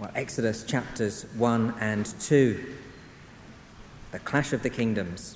Well, Exodus chapters 1 and 2, the clash of the kingdoms.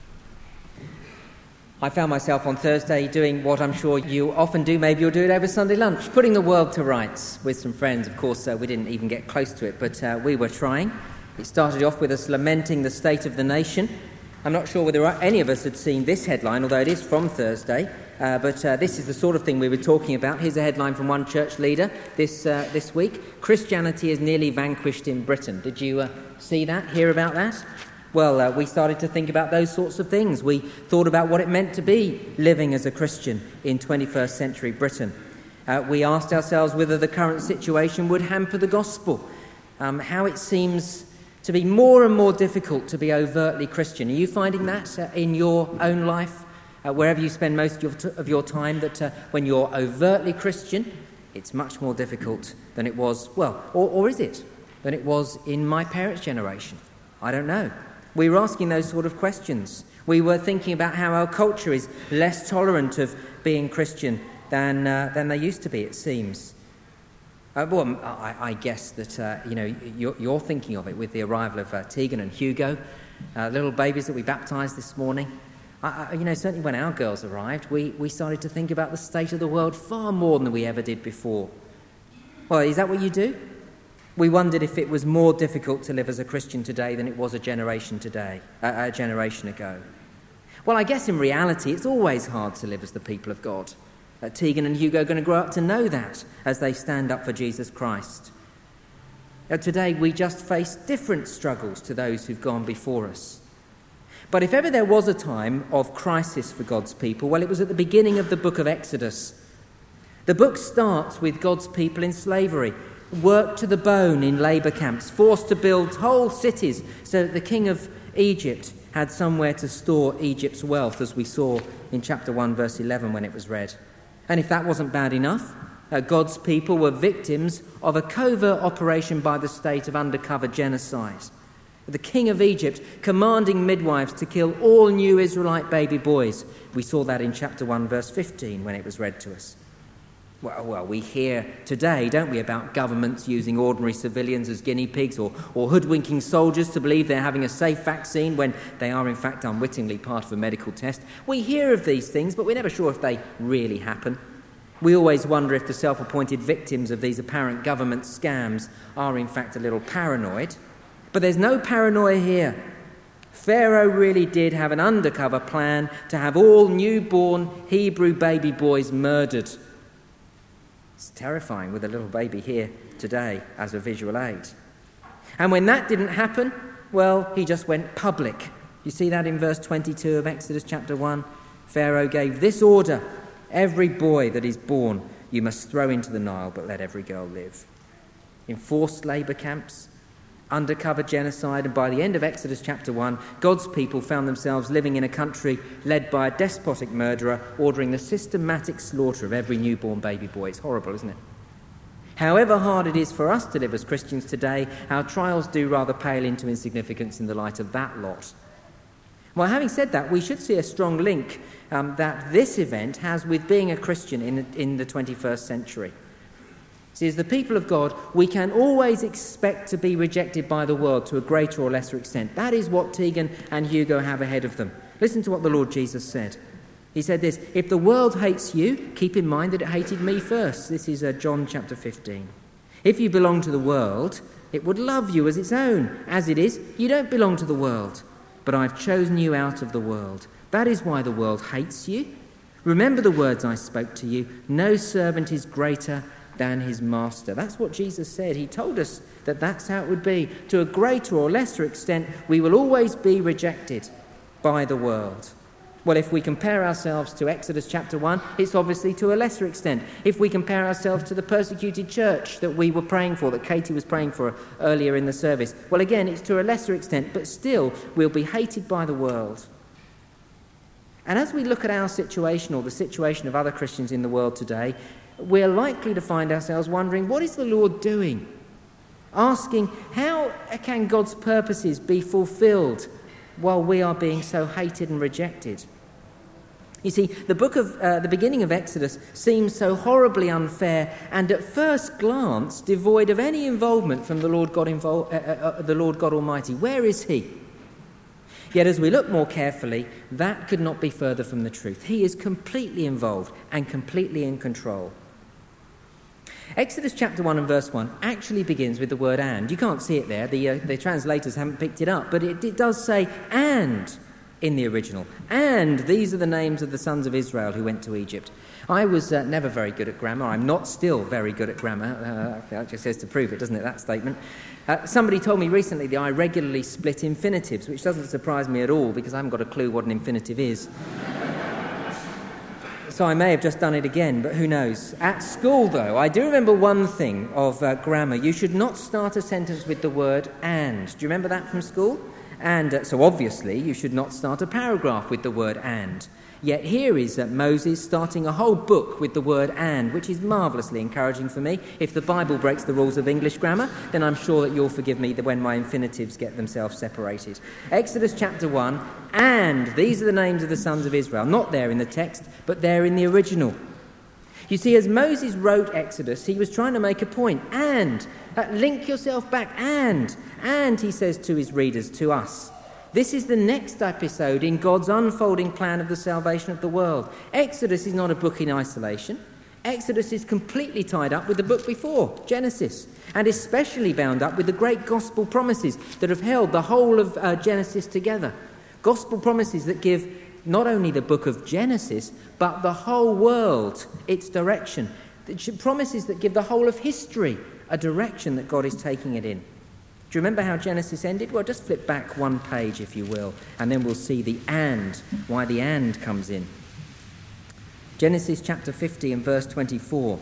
I found myself on Thursday doing what I'm sure you often do, maybe you'll do it over Sunday lunch, putting the world to rights with some friends. Of course, we didn't even get close to it, but we were trying. It started off with us lamenting the state of the nation. I'm not sure whether any of us had seen this headline, although it is from Thursday, but this is the sort of thing we were talking about. Here's a headline from one church leader this week. Christianity is nearly vanquished in Britain. Did you see that, hear about that? Well, we started to think about those sorts of things. We thought about what it meant to be living as a Christian in 21st century Britain. We asked ourselves whether the current situation would hamper the gospel, how it seems to be more and more difficult to be overtly Christian. Are you finding that in your own life, wherever you spend most of your time, that when you're overtly Christian, it's much more difficult than it was, or is it, than it was in my parents' generation? I don't know. We were asking those sort of questions. We were thinking about how our culture is less tolerant of being Christian than they used to be, it seems. I guess that you're thinking of it with the arrival of Tegan and Hugo, little babies that we baptised this morning. Certainly when our girls arrived, we started to think about the state of the world far more than we ever did before. Well, is that what you do? We wondered if it was more difficult to live as a Christian today than it was a generation ago. Well, I guess in reality it's always hard to live as the people of God. Tegan and Hugo are going to grow up to know that as they stand up for Jesus Christ. Today we just face different struggles to those who've gone before us. But if ever there was a time of crisis for God's people, well, it was at the beginning of the book of Exodus. The book starts with God's people in slavery, worked to the bone in labour camps, forced to build whole cities so that the king of Egypt had somewhere to store Egypt's wealth, as we saw in chapter 1, verse 11 when it was read. And if that wasn't bad enough, God's people were victims of a covert operation by the state of undercover genocide. The king of Egypt commanding midwives to kill all new Israelite baby boys. We saw that in chapter 1, verse 15 when it was read to us. Well, we hear today, don't we, about governments using ordinary civilians as guinea pigs or hoodwinking soldiers to believe they're having a safe vaccine when they are in fact unwittingly part of a medical test. We hear of these things, but we're never sure if they really happen. We always wonder if the self-appointed victims of these apparent government scams are in fact a little paranoid. But there's no paranoia here. Pharaoh really did have an undercover plan to have all newborn Hebrew baby boys murdered. It's terrifying with a little baby here today as a visual aid. And when that didn't happen, well, he just went public. You see that in verse 22 of Exodus chapter 1? Pharaoh gave this order: every boy that is born you must throw into the Nile, but let every girl live. In forced labour camps, undercover genocide, and by the end of Exodus chapter 1, God's people found themselves living in a country led by a despotic murderer ordering the systematic slaughter of every newborn baby boy. It's horrible, isn't it? However hard it is for us to live as Christians today, our trials do rather pale into insignificance in the light of that lot. Well, having said that, we should see a strong link that this event has with being a Christian in the 21st century. See, as the people of God, we can always expect to be rejected by the world to a greater or lesser extent. That is what Tegan and Hugo have ahead of them. Listen to what the Lord Jesus said. He said this: if the world hates you, keep in mind that it hated me first. This is John chapter 15. If you belong to the world, it would love you as its own. As it is, you don't belong to the world, but I've chosen you out of the world. That is why the world hates you. Remember the words I spoke to you. No servant is greater than his master. That's what Jesus said. He told us that that's how it would be. To a greater or lesser extent, we will always be rejected by the world. Well, if we compare ourselves to Exodus chapter 1, it's obviously to a lesser extent. If we compare ourselves to the persecuted church that we were praying for, that Katie was praying for earlier in the service, well, again, it's to a lesser extent, but still we'll be hated by the world. And as we look at our situation or the situation of other Christians in the world today, we're likely to find ourselves wondering, what is the Lord doing? Asking, how can God's purposes be fulfilled while we are being so hated and rejected? You see, the beginning of Exodus seems so horribly unfair and at first glance devoid of any involvement from the Lord God Almighty. Where is he? Yet as we look more carefully, that could not be further from the truth. He is completely involved and completely in control. Exodus chapter 1 and verse 1 actually begins with the word "and." You can't see it there. The translators haven't picked it up, but it does say "and" in the original. And these are the names of the sons of Israel who went to Egypt. I was never very good at grammar. I'm not still very good at grammar. That just says to prove it, doesn't it, that statement? Somebody told me recently that I regularly split infinitives, which doesn't surprise me at all because I haven't got a clue what an infinitive is. So I may have just done it again, but who knows. At school, though, I do remember one thing of grammar. You should not start a sentence with the word "and." Do you remember that from school? And so obviously you should not start a paragraph with the word "and." Yet here is Moses starting a whole book with the word "and," which is marvellously encouraging for me. If the Bible breaks the rules of English grammar, then I'm sure that you'll forgive me when my infinitives get themselves separated. Exodus chapter 1, and these are the names of the sons of Israel. Not there in the text, but there in the original. You see, as Moses wrote Exodus, he was trying to make a point. And link yourself back. And he says to his readers, to us, this is the next episode in God's unfolding plan of the salvation of the world. Exodus is not a book in isolation. Exodus is completely tied up with the book before, Genesis, and especially bound up with the great gospel promises that have held the whole of Genesis together. Gospel promises that give not only the book of Genesis, but the whole world its direction. Promises that give the whole of history a direction that God is taking it in. Do you remember how Genesis ended? Well, just flip back one page, if you will, and then we'll see the "and," why the "and" comes in. Genesis chapter 50 and verse 24.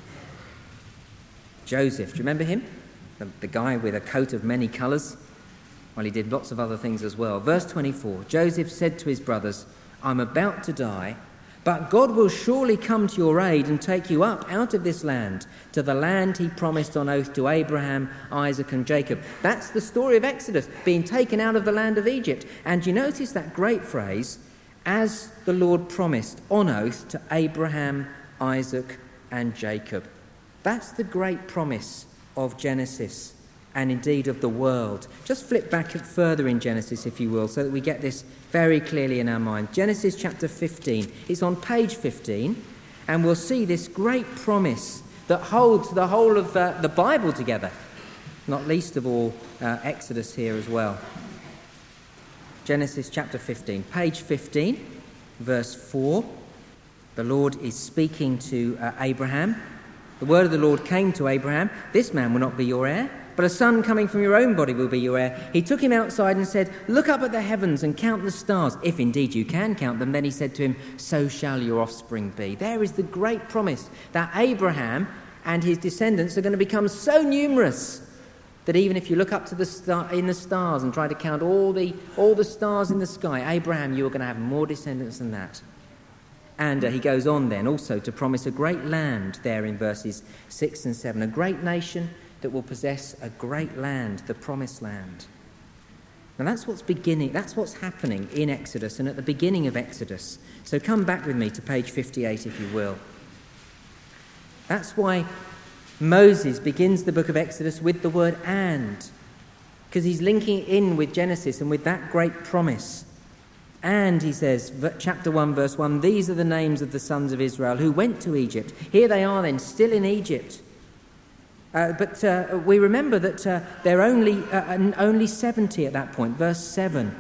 Joseph, do you remember him? The guy with a coat of many colours? Well, he did lots of other things as well. Verse 24, Joseph said to his brothers, I'm about to die, but God will surely come to your aid and take you up out of this land, to the land he promised on oath to Abraham, Isaac and Jacob. That's the story of Exodus, being taken out of the land of Egypt. And you notice that great phrase, as the Lord promised on oath to Abraham, Isaac and Jacob. That's the great promise of Genesis and indeed of the world. Just flip back further in Genesis, if you will, so that we get this very clearly in our mind. Genesis chapter 15. It's on page 15, and we'll see this great promise that holds the whole of the Bible together, not least of all Exodus here as well. Genesis chapter 15, page 15, verse 4. The Lord is speaking to Abraham. The word of the Lord came to Abraham, this man will not be your heir, but a son coming from your own body will be your heir. He took him outside and said, look up at the heavens and count the stars. If indeed you can count them, then he said to him, so shall your offspring be. There is the great promise that Abraham and his descendants are going to become so numerous that even if you look up to the stars and try to count all the stars in the sky, Abraham, you are going to have more descendants than that. And he goes on then also to promise a great land there in verses 6 and 7, a great nation that will possess a great land, the promised land. And that's what's happening in Exodus and at the beginning of Exodus. So come back with me to page 58, if you will. That's why Moses begins the book of Exodus with the word and, because he's linking in with Genesis and with that great promise. And he says, chapter 1, verse 1, these are the names of the sons of Israel who went to Egypt. Here they are then, still in Egypt. But we remember that they're only 70 at that point. Verse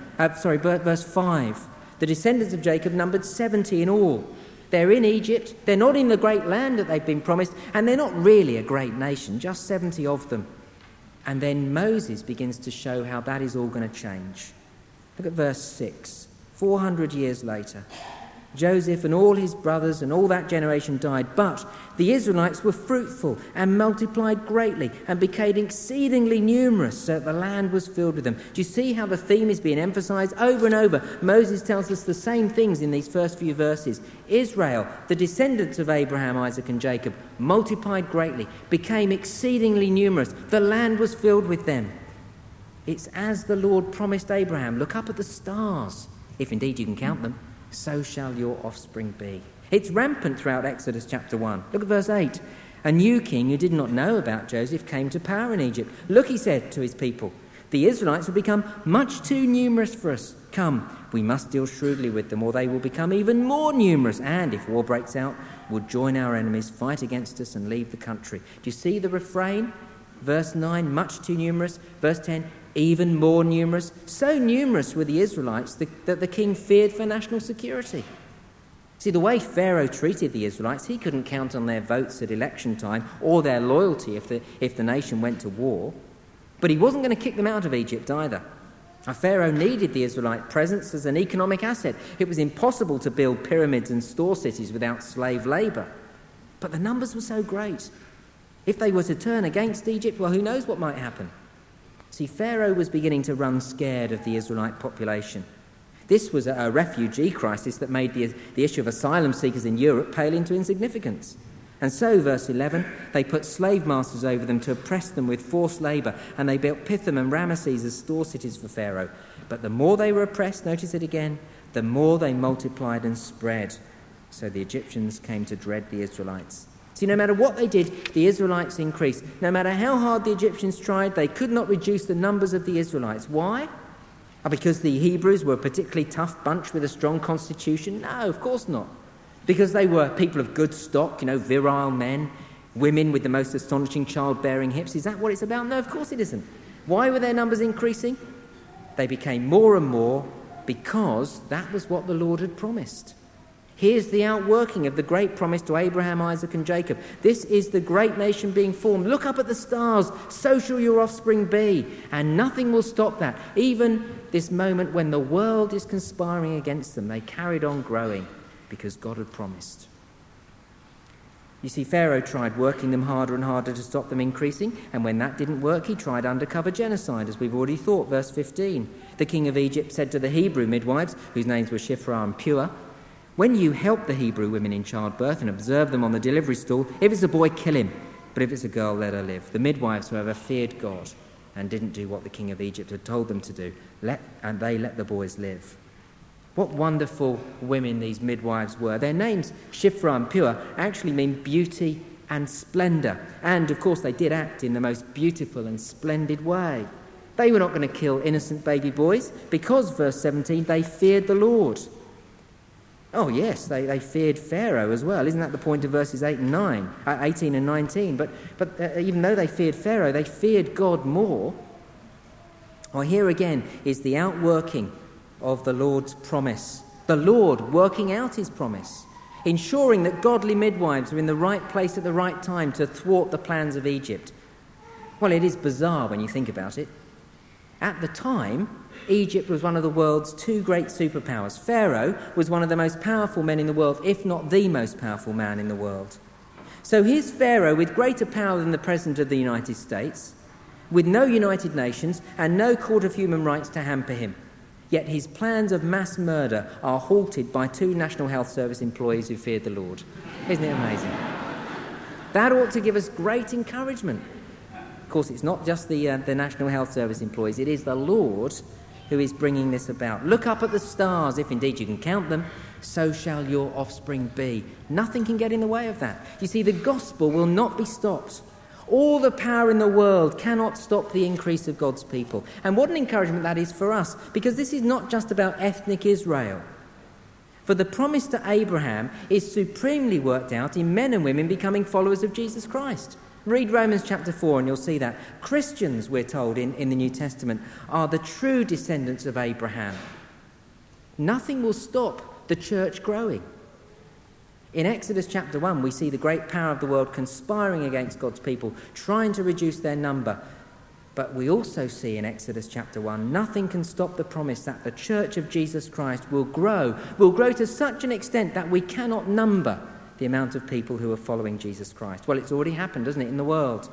5. The descendants of Jacob numbered 70 in all. They're in Egypt. They're not in the great land that they've been promised. And they're not really a great nation, just 70 of them. And then Moses begins to show how that is all going to change. Look at verse 6. 400 years later, Joseph and all his brothers and all that generation died, but the Israelites were fruitful and multiplied greatly and became exceedingly numerous, so that the land was filled with them. Do you see how the theme is being emphasized over and over? Moses tells us the same things in these first few verses. Israel, the descendants of Abraham, Isaac and Jacob, multiplied greatly, became exceedingly numerous. The land was filled with them. It's as the Lord promised Abraham. Look up at the stars, if indeed you can count them. so shall your offspring be. It's rampant throughout Exodus chapter 1. Look at verse 8. A new king who did not know about Joseph came to power in Egypt. Look, he said to his people, the Israelites have become much too numerous for us. Come, we must deal shrewdly with them, or they will become even more numerous, and if war breaks out, will join our enemies, fight against us, and leave the country. Do you see the refrain? Verse 9, much too numerous. Verse 10, even more numerous. So numerous were the Israelites that the king feared for national security. See, the way Pharaoh treated the Israelites, he couldn't count on their votes at election time or their loyalty if the nation went to war. But he wasn't going to kick them out of Egypt either. Pharaoh needed the Israelite presence as an economic asset. It was impossible to build pyramids and store cities without slave labour. But the numbers were so great. If they were to turn against Egypt, well, who knows what might happen? See, Pharaoh was beginning to run scared of the Israelite population. This was a refugee crisis that made the issue of asylum seekers in Europe pale into insignificance. And so, verse 11, they put slave masters over them to oppress them with forced labour, and they built Pithom and Ramesses as store cities for Pharaoh. But the more they were oppressed, notice it again, the more they multiplied and spread. So the Egyptians came to dread the Israelites. See, no matter what they did, the Israelites increased. No matter how hard the Egyptians tried, they could not reduce the numbers of the Israelites. Why? Because the Hebrews were a particularly tough bunch with a strong constitution? No, of course not. Because they were people of good stock, virile men, women with the most astonishing childbearing hips. Is that what it's about? No, of course it isn't. Why were their numbers increasing? They became more and more because that was what the Lord had promised. Here's the outworking of the great promise to Abraham, Isaac and Jacob. This is the great nation being formed. Look up at the stars, so shall your offspring be. And nothing will stop that. Even this moment when the world is conspiring against them, they carried on growing because God had promised. You see, Pharaoh tried working them harder and harder to stop them increasing, and when that didn't work, he tried undercover genocide, as we've already thought. Verse 15, the king of Egypt said to the Hebrew midwives, whose names were Shiphrah and Puah, when you help the Hebrew women in childbirth and observe them on the delivery stool, if it's a boy, kill him, but if it's a girl, let her live. The midwives, however, feared God and didn't do what the king of Egypt had told them to do, and they let the boys live. What wonderful women these midwives were. Their names, Shiphrah and Puah, actually mean beauty and splendour. And, of course, they did act in the most beautiful and splendid way. They were not going to kill innocent baby boys because, verse 17, they feared the Lord. Oh, yes, they feared Pharaoh as well. Isn't that the point of verses 18 and 19? But even though they feared Pharaoh, they feared God more. Well, here again is the outworking of the Lord's promise. The Lord working out his promise, ensuring that godly midwives are in the right place at the right time to thwart the plans of Egypt. Well, it is bizarre when you think about it. At the time, Egypt was one of the world's two great superpowers. Pharaoh was one of the most powerful men in the world, if not the most powerful man in the world. So here's Pharaoh with greater power than the President of the United States, with no United Nations and no Court of Human Rights to hamper him. Yet his plans of mass murder are halted by 2 National Health Service employees who feared the Lord. Isn't it amazing? That ought to give us great encouragement. Of course, it's not just the National Health Service employees, it is the Lord who is bringing this about. Look up at the stars, if indeed you can count them, so shall your offspring be. Nothing can get in the way of that. You see, the gospel will not be stopped. All the power in the world cannot stop the increase of God's people. And what an encouragement that is for us, because this is not just about ethnic Israel. For the promise to Abraham is supremely worked out in men and women becoming followers of Jesus Christ. Read Romans chapter 4 and you'll see that. Christians, we're told in the New Testament, are the true descendants of Abraham. Nothing will stop the church growing. In Exodus chapter 1, we see the great power of the world conspiring against God's people, trying to reduce their number. But we also see in Exodus chapter 1, nothing can stop the promise that the church of Jesus Christ will grow to such an extent that we cannot number the amount of people who are following Jesus Christ. Well, it's already happened, doesn't it, in the world?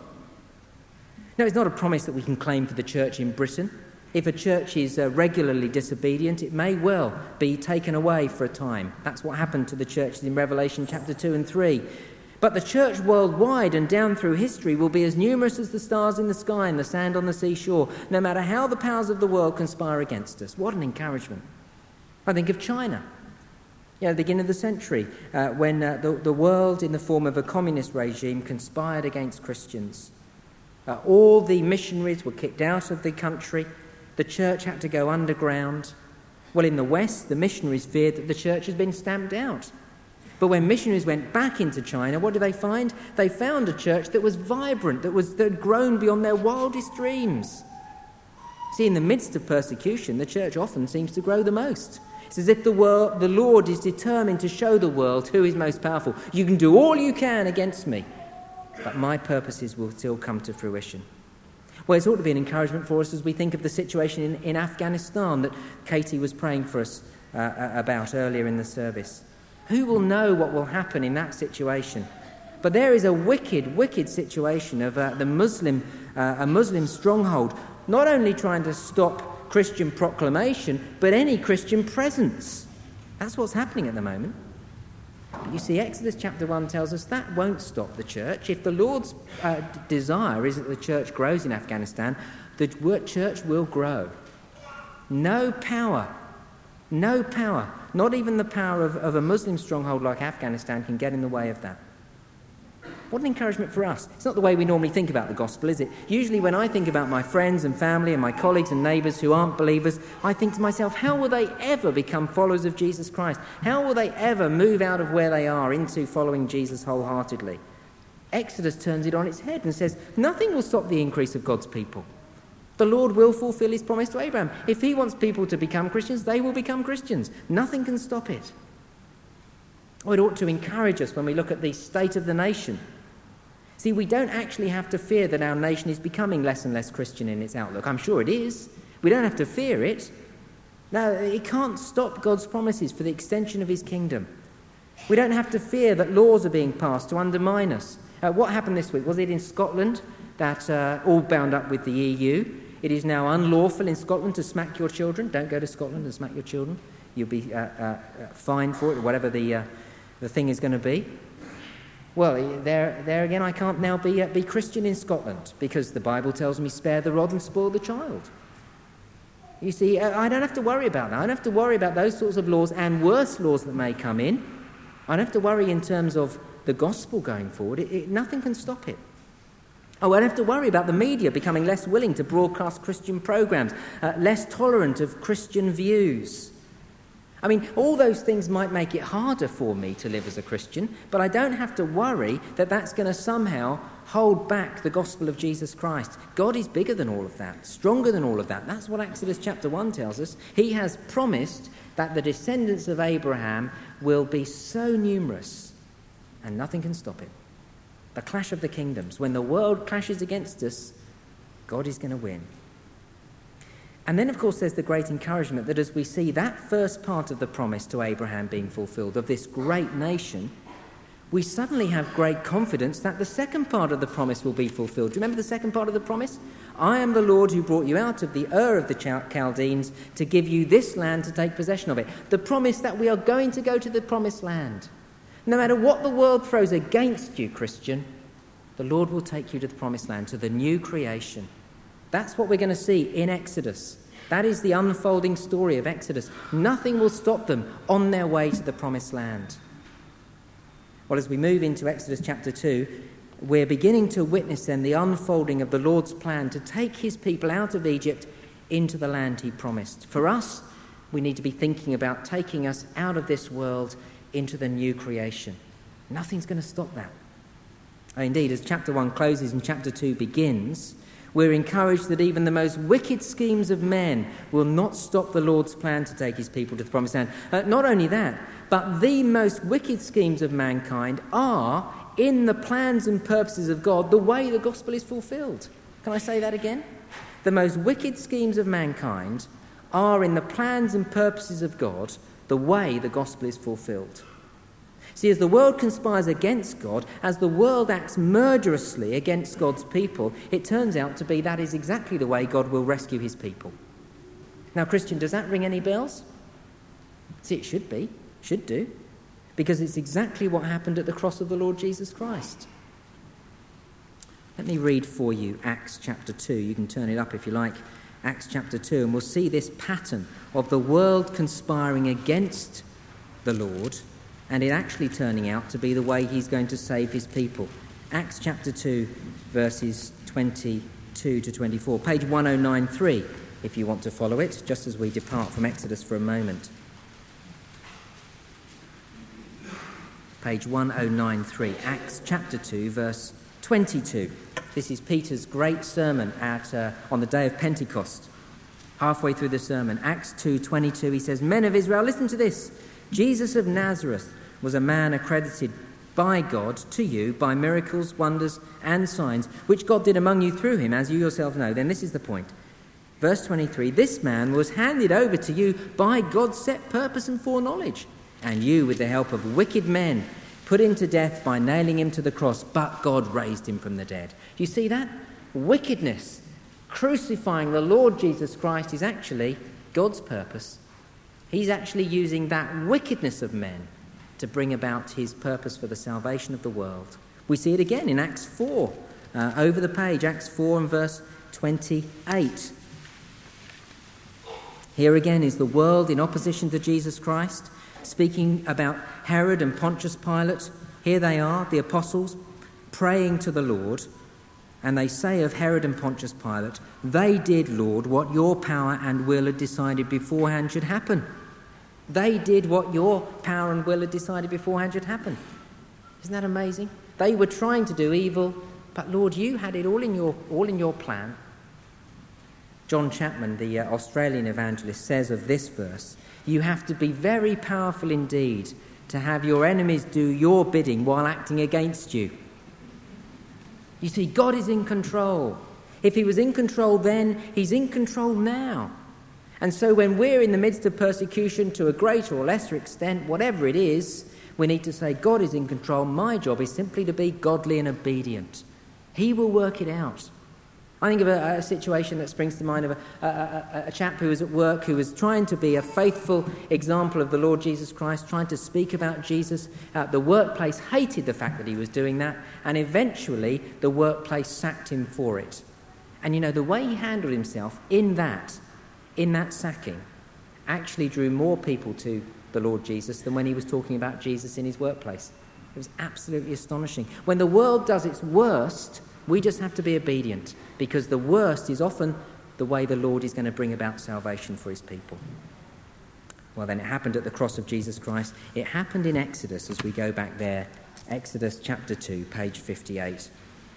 No, it's not a promise that we can claim for the church in Britain. If a church is regularly disobedient, it may well be taken away for a time. That's what happened to the churches in Revelation chapter 2 and 3. But the church worldwide and down through history will be as numerous as the stars in the sky and the sand on the seashore, no matter how the powers of the world conspire against us. What an encouragement. I think of China. the beginning of the century, when the world in the form of a communist regime conspired against Christians. All the missionaries were kicked out of the country. The church had to go underground. Well, in the West, the missionaries feared that the church had been stamped out. But when missionaries went back into China, what did they find? They found a church that was vibrant, that had grown beyond their wildest dreams. See, in the midst of persecution, the church often seems to grow the most. It's as if the Lord is determined to show the world who is most powerful. You can do all you can against me, but my purposes will still come to fruition. Well, it ought to be an encouragement for us as we think of the situation in Afghanistan that Katie was praying for us about earlier in the service. Who will know what will happen in that situation? But there is a wicked, wicked situation of a Muslim stronghold, not only trying to stop Christian proclamation, but any Christian presence. That's what's happening at the moment. But you see, Exodus chapter 1 tells us that won't stop the church. If the Lord's desire is that the church grows in Afghanistan, the church will grow. No power, not even the power of a Muslim stronghold like Afghanistan can get in the way of that. What an encouragement for us. It's not the way we normally think about the gospel, is it? Usually when I think about my friends and family and my colleagues and neighbours who aren't believers, I think to myself, how will they ever become followers of Jesus Christ? How will they ever move out of where they are into following Jesus wholeheartedly? Exodus turns it on its head and says, nothing will stop the increase of God's people. The Lord will fulfil his promise to Abraham. If he wants people to become Christians, they will become Christians. Nothing can stop it. Oh, it ought to encourage us when we look at the state of the nation. See, we don't actually have to fear that our nation is becoming less and less Christian in its outlook. I'm sure it is. We don't have to fear it. No, it can't stop God's promises for the extension of his kingdom. We don't have to fear that laws are being passed to undermine us. What happened this week? Was it in Scotland that, all bound up with the EU, it is now unlawful in Scotland to smack your children? Don't go to Scotland and smack your children. You'll be fined for it, or whatever the thing is going to be. Well, there again, I can't now be Christian in Scotland because the Bible tells me spare the rod and spoil the child. You see, I don't have to worry about that. I don't have to worry about those sorts of laws and worse laws that may come in. I don't have to worry in terms of the gospel going forward. Nothing can stop it. Oh, I don't have to worry about the media becoming less willing to broadcast Christian programs, less tolerant of Christian views. I mean, all those things might make it harder for me to live as a Christian, but I don't have to worry that that's going to somehow hold back the gospel of Jesus Christ. God is bigger than all of that, stronger than all of that. That's what Exodus chapter 1 tells us. He has promised that the descendants of Abraham will be so numerous, and nothing can stop it. The clash of the kingdoms. When the world clashes against us, God is going to win. And then, of course, there's the great encouragement that as we see that first part of the promise to Abraham being fulfilled, of this great nation, we suddenly have great confidence that the second part of the promise will be fulfilled. Do you remember the second part of the promise? I am the Lord who brought you out of the Ur of the Chaldeans to give you this land to take possession of it. The promise that we are going to go to the promised land. No matter what the world throws against you, Christian, the Lord will take you to the promised land, to the new creation. That's what we're going to see in Exodus. That is the unfolding story of Exodus. Nothing will stop them on their way to the promised land. Well, as we move into Exodus chapter 2, we're beginning to witness then the unfolding of the Lord's plan to take his people out of Egypt into the land he promised. For us, we need to be thinking about taking us out of this world into the new creation. Nothing's going to stop that. Indeed, as chapter 1 closes and chapter 2 begins, we're encouraged that even the most wicked schemes of men will not stop the Lord's plan to take his people to the promised land. Not only that, but the most wicked schemes of mankind are, in the plans and purposes of God, the way the gospel is fulfilled. Can I say that again? The most wicked schemes of mankind are, in the plans and purposes of God, the way the gospel is fulfilled. See, as the world conspires against God, as the world acts murderously against God's people, it turns out to be that is exactly the way God will rescue his people. Now, Christian, does that ring any bells? See, it should do, because it's exactly what happened at the cross of the Lord Jesus Christ. Let me read for you Acts chapter 2. You can turn it up if you like. Acts chapter 2, and we'll see this pattern of the world conspiring against the Lord, and it actually turning out to be the way he's going to save his people. Acts chapter 2, verses 22 to 24. Page 1093, if you want to follow it, just as we depart from Exodus for a moment. Page 1093, Acts chapter 2, verse 22. This is Peter's great sermon on the day of Pentecost. Halfway through the sermon, Acts 2:22, he says, "Men of Israel, listen to this. Jesus of Nazareth was a man accredited by God to you by miracles, wonders, and signs, which God did among you through him, as you yourself know." Then this is the point. Verse 23, "This man was handed over to you by God's set purpose and foreknowledge, and you, with the help of wicked men, put him to death by nailing him to the cross, but God raised him from the dead." Do you see that? Wickedness, crucifying the Lord Jesus Christ, is actually God's purpose. He's actually using that wickedness of men to bring about his purpose for the salvation of the world. We see it again in Acts 4, over the page, Acts 4 and verse 28. Here again is the world in opposition to Jesus Christ, speaking about Herod and Pontius Pilate. Here they are, the apostles, praying to the Lord, and they say of Herod and Pontius Pilate, "They did, Lord, what your power and will had decided beforehand should happen." They did what your power and will had decided beforehand should happen. Isn't that amazing? They were trying to do evil, but Lord, you had it all in your plan. John Chapman, the Australian evangelist, says of this verse, "You have to be very powerful indeed to have your enemies do your bidding while acting against you." You see, God is in control. If he was in control then, he's in control now. And so when we're in the midst of persecution to a greater or lesser extent, whatever it is, we need to say, God is in control. My job is simply to be godly and obedient. He will work it out. I think of a situation that springs to mind of a chap who was at work, who was trying to be a faithful example of the Lord Jesus Christ, trying to speak about Jesus. The workplace hated the fact that he was doing that, and eventually the workplace sacked him for it. And you know, the way he handled himself in that sacking actually drew more people to the Lord Jesus than when he was talking about Jesus in his workplace. It was absolutely astonishing. When the world does its worst, we just have to be obedient, because the worst is often the way the Lord is going to bring about salvation for his people. Well, then it happened at the cross of Jesus Christ. It happened in Exodus, as we go back there. Exodus chapter 2, page 58.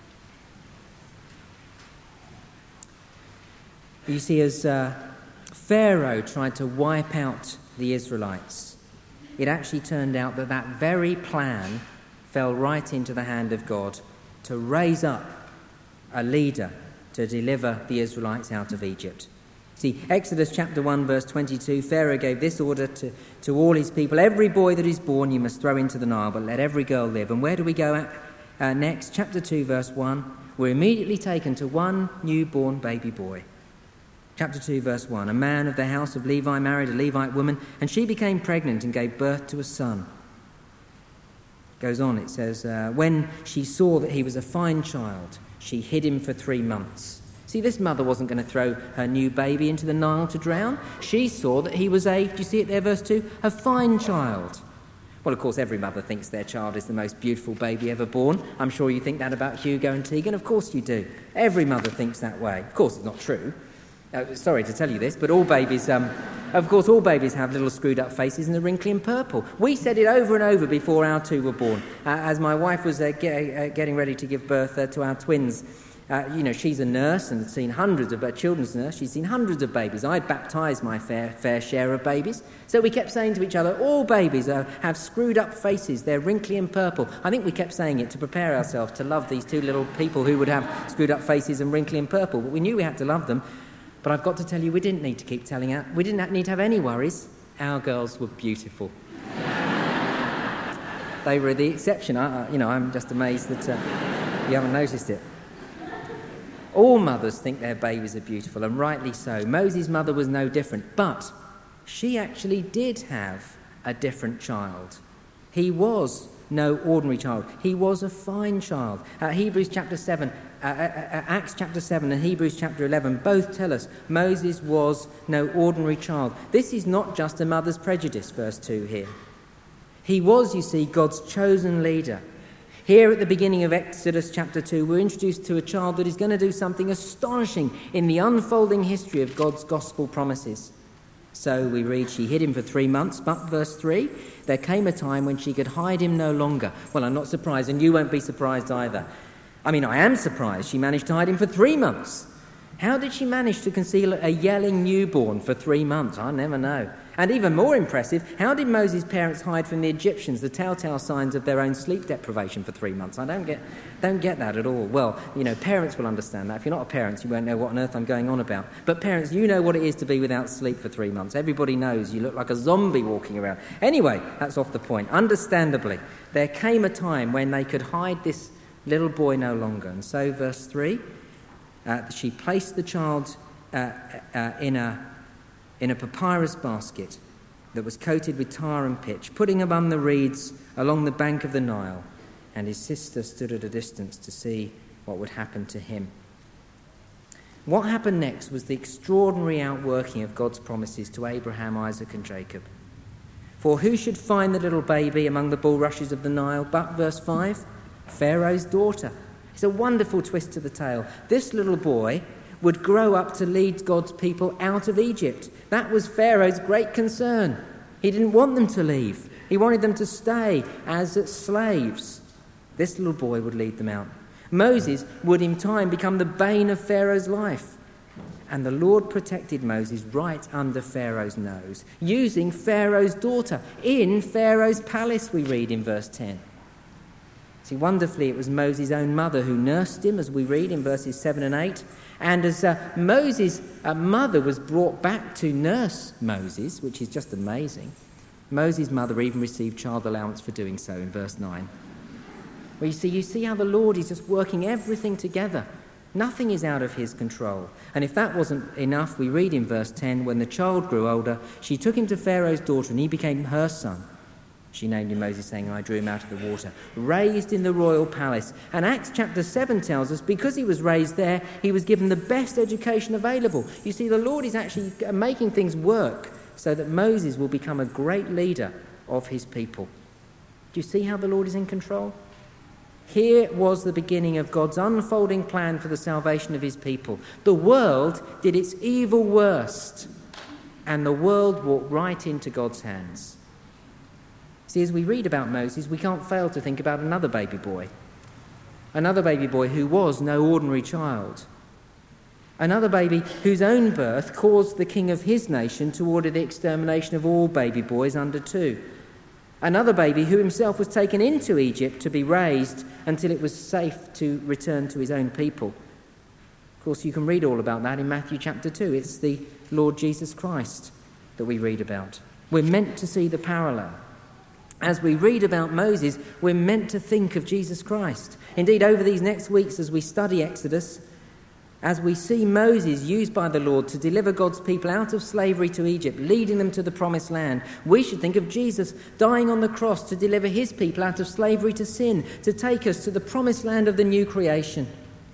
You see, as Pharaoh tried to wipe out the Israelites, it actually turned out that very plan fell right into the hand of God to raise up a leader to deliver the Israelites out of Egypt. See, Exodus chapter 1, verse 22, Pharaoh gave this order to all his people: "Every boy that is born you must throw into the Nile, but let every girl live." And where do we go at next? Chapter 2, verse 1, we're immediately taken to one newborn baby boy. Chapter 2, verse 1, "A man of the house of Levi married a Levite woman, and she became pregnant and gave birth to a son." Goes on, it says, "When she saw that he was a fine child, she hid him for 3 months." See, this mother wasn't going to throw her new baby into the Nile to drown. She saw that he was do you see it there, verse 2, a fine child. Well, of course, every mother thinks their child is the most beautiful baby ever born. I'm sure you think that about Hugo and Tegan. Of course you do. Every mother thinks that way. Of course, it's not true. Sorry to tell you this, but all babies have little screwed up faces and are wrinkly and purple. We said it over and over before our two were born. As my wife was getting ready to give birth to our twins, she's a nurse and has seen hundreds of children's nurse. She's seen hundreds of babies. I'd baptised my fair share of babies. So we kept saying to each other, all babies have screwed up faces. They're wrinkly and purple. I think we kept saying it to prepare ourselves to love these two little people who would have screwed up faces and wrinkly and purple. But we knew we had to love them. But I've got to tell you, we didn't need to keep telling out. We didn't need to have any worries. Our girls were beautiful. They were the exception. I'm just amazed that you haven't noticed it. All mothers think their babies are beautiful, and rightly so. Moses' mother was no different, but she actually did have a different child. He was no ordinary child. He was a fine child. Hebrews chapter 7, Acts chapter 7 and Hebrews chapter 11 both tell us Moses was no ordinary child. This is not just a mother's prejudice, verse 2 here. He was, you see, God's chosen leader. Here at the beginning of Exodus chapter 2, we're introduced to a child that is going to do something astonishing in the unfolding history of God's gospel promises. So we read, she hid him for 3 months, but verse 3, there came a time when she could hide him no longer. Well, I'm not surprised, and you won't be surprised either. I am surprised she managed to hide him for 3 months. How did she manage to conceal a yelling newborn for 3 months? I never know. And even more impressive, how did Moses' parents hide from the Egyptians the telltale signs of their own sleep deprivation for 3 months? I don't get that at all. Well, parents will understand that. If you're not a parent, you won't know what on earth I'm going on about. But parents, you know what it is to be without sleep for 3 months. Everybody knows you look like a zombie walking around. Anyway, that's off the point. Understandably, there came a time when they could hide this little boy no longer. And so, verse 3, she placed the child in a papyrus basket that was coated with tar and pitch, putting him among the reeds along the bank of the Nile, and his sister stood at a distance to see what would happen to him. What happened next was the extraordinary outworking of God's promises to Abraham, Isaac and Jacob. For who should find the little baby among the bulrushes of the Nile but, verse 5, Pharaoh's daughter? It's a wonderful twist to the tale. This little boy would grow up to lead God's people out of Egypt. That was Pharaoh's great concern. He didn't want them to leave. He wanted them to stay as slaves. This little boy would lead them out. Moses would in time become the bane of Pharaoh's life. And the Lord protected Moses right under Pharaoh's nose, using Pharaoh's daughter in Pharaoh's palace, we read in verse 10. See, wonderfully, it was Moses' own mother who nursed him, as we read in verses 7 and 8. And as Moses' mother was brought back to nurse Moses, which is just amazing, Moses' mother even received child allowance for doing so in verse 9. Well, you see how the Lord is just working everything together. Nothing is out of his control. And if that wasn't enough, we read in verse 10, when the child grew older, she took him to Pharaoh's daughter, and he became her son. She named him Moses, saying, I drew him out of the water, raised in the royal palace. And Acts chapter 7 tells us, because he was raised there, he was given the best education available. You see, the Lord is actually making things work so that Moses will become a great leader of his people. Do you see how the Lord is in control? Here was the beginning of God's unfolding plan for the salvation of his people. The world did its evil worst, and the world walked right into God's hands. See, as we read about Moses, we can't fail to think about another baby boy who was no ordinary child. Another baby whose own birth caused the king of his nation to order the extermination of all baby boys under 2. Another baby who himself was taken into Egypt to be raised until it was safe to return to his own people. Of course, you can read all about that in Matthew chapter 2. It's the Lord Jesus Christ that we read about. We're meant to see the parallel. As we read about Moses, we're meant to think of Jesus Christ. Indeed, over these next weeks as we study Exodus, as we see Moses used by the Lord to deliver God's people out of slavery to Egypt, leading them to the promised land, we should think of Jesus dying on the cross to deliver his people out of slavery to sin, to take us to the promised land of the new creation.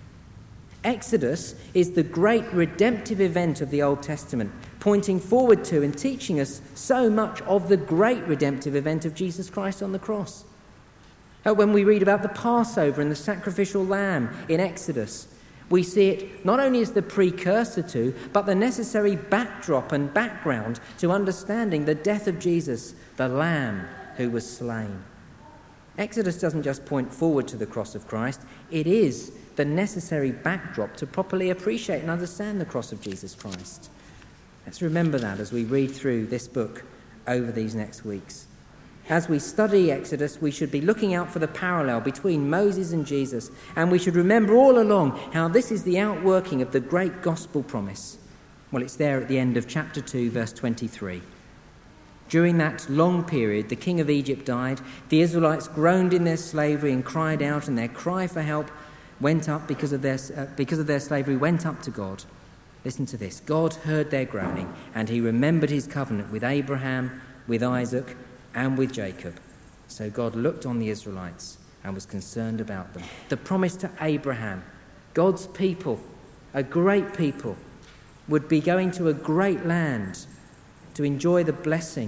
Exodus is the great redemptive event of the Old Testament, pointing forward to and teaching us so much of the great redemptive event of Jesus Christ on the cross. When we read about the Passover and the sacrificial lamb in Exodus, we see it not only as the precursor to, but the necessary backdrop and background to understanding the death of Jesus, the Lamb who was slain. Exodus doesn't just point forward to the cross of Christ, it is the necessary backdrop to properly appreciate and understand the cross of Jesus Christ. Let's remember that as we read through this book over these next weeks. As we study Exodus, we should be looking out for the parallel between Moses and Jesus, and we should remember all along how this is the outworking of the great gospel promise. Well, it's there at the end of chapter 2, verse 23. During that long period, the king of Egypt died. The Israelites groaned in their slavery and cried out, and their cry for help went up because of their slavery, went up to God. Listen to this. God heard their groaning, and he remembered his covenant with Abraham, with Isaac, and with Jacob. So God looked on the Israelites and was concerned about them. The promise to Abraham, God's people, a great people, would be going to a great land to enjoy the blessing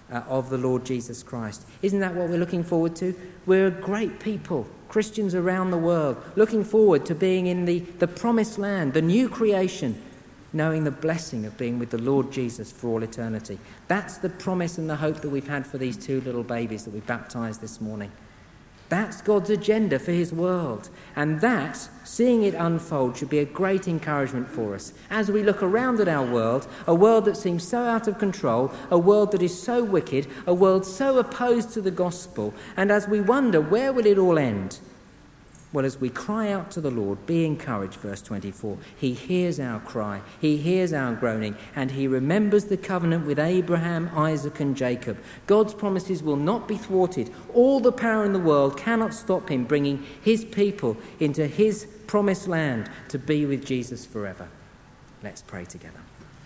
of the Lord Jesus Christ. Isn't that what we're looking forward to? We're a great people, Christians around the world, looking forward to being in the promised land, the new creation, knowing the blessing of being with the Lord Jesus for all eternity. That's the promise and the hope that we've had for these two little babies that we baptised this morning. That's God's agenda for his world. And that, seeing it unfold, should be a great encouragement for us as we look around at our world, a world that seems so out of control, a world that is so wicked, a world so opposed to the gospel, and as we wonder, where will it all end? Well, as we cry out to the Lord, be encouraged, verse 24. He hears our cry, he hears our groaning, and he remembers the covenant with Abraham, Isaac and Jacob. God's promises will not be thwarted. All the power in the world cannot stop him bringing his people into his promised land to be with Jesus forever. Let's pray together.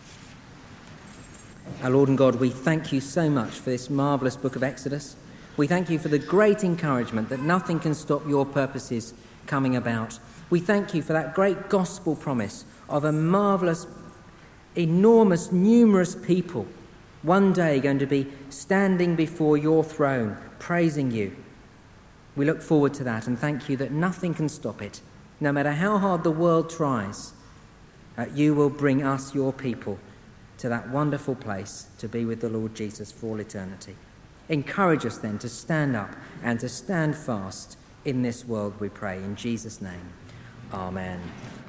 Our Lord and God, we thank you so much for this marvellous book of Exodus. We thank you for the great encouragement that nothing can stop your purposes coming about. We thank you for that great gospel promise of a marvellous, enormous, numerous people one day going to be standing before your throne, praising you. We look forward to that and thank you that nothing can stop it. No matter how hard the world tries, you will bring us, your people, to that wonderful place to be with the Lord Jesus for all eternity. Encourage us then to stand up and to stand fast in this world, we pray. In Jesus' name, amen.